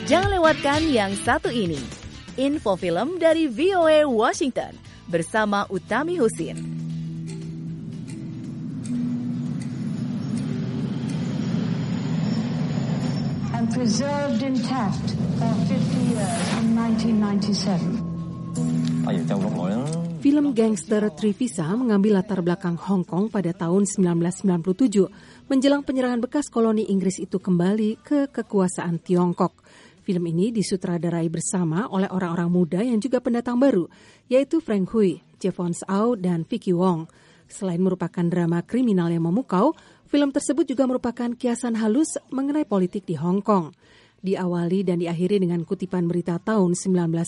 Jangan lewatkan yang satu ini. Info film dari VOA Washington bersama Utami Husin. And preserved intact for 50 years in 1997. Film gangster Trivisa mengambil latar belakang Hong Kong pada tahun 1997 menjelang penyerangan bekas koloni Inggris itu kembali ke kekuasaan Tiongkok. Film ini disutradarai bersama oleh orang-orang muda yang juga pendatang baru, yaitu Frank Hui, Jevons Au, dan Vicky Wong. Selain merupakan drama kriminal yang memukau, film tersebut juga merupakan kiasan halus mengenai politik di Hong Kong. Diawali dan diakhiri dengan kutipan berita tahun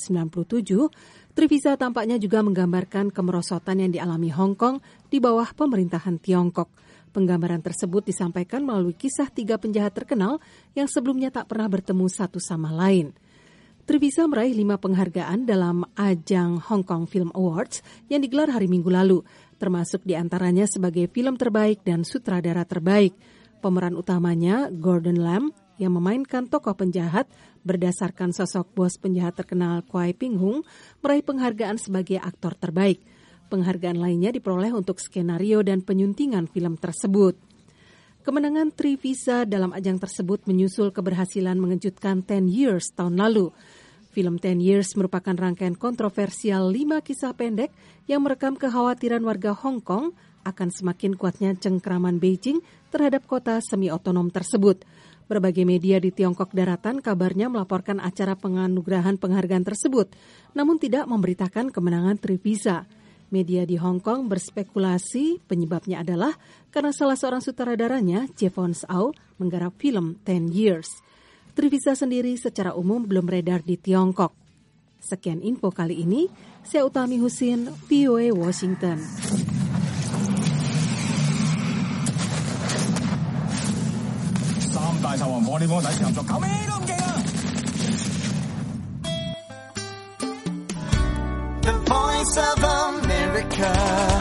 1997, Trivisa tampaknya juga menggambarkan kemerosotan yang dialami Hong Kong di bawah pemerintahan Tiongkok. Penggambaran tersebut disampaikan melalui kisah 3 penjahat terkenal yang sebelumnya tak pernah bertemu satu sama lain. Trivisa meraih 5 penghargaan dalam ajang Hong Kong Film Awards yang digelar hari Minggu lalu, termasuk diantaranya sebagai film terbaik dan sutradara terbaik. Pemeran utamanya Gordon Lam yang memainkan tokoh penjahat berdasarkan sosok bos penjahat terkenal Kwai Ping Hung meraih penghargaan sebagai aktor terbaik. Penghargaan lainnya diperoleh untuk skenario dan penyuntingan film tersebut. Kemenangan Trivisa dalam ajang tersebut menyusul keberhasilan mengejutkan 10 Years tahun lalu. Film 10 Years merupakan rangkaian kontroversial 5 kisah pendek yang merekam kekhawatiran warga Hong Kong akan semakin kuatnya cengkraman Beijing terhadap kota semi-otonom tersebut. Berbagai media di Tiongkok daratan kabarnya melaporkan acara penganugerahan penghargaan tersebut, namun tidak memberitakan kemenangan Trivisa. Media di Hong Kong berspekulasi penyebabnya adalah karena salah seorang sutradaranya, Jevons Au, menggarap film 10 Years. Trivisa sendiri secara umum belum beredar di Tiongkok. Sekian info kali ini, saya Utami Husin, VOA Washington. The Voice of America.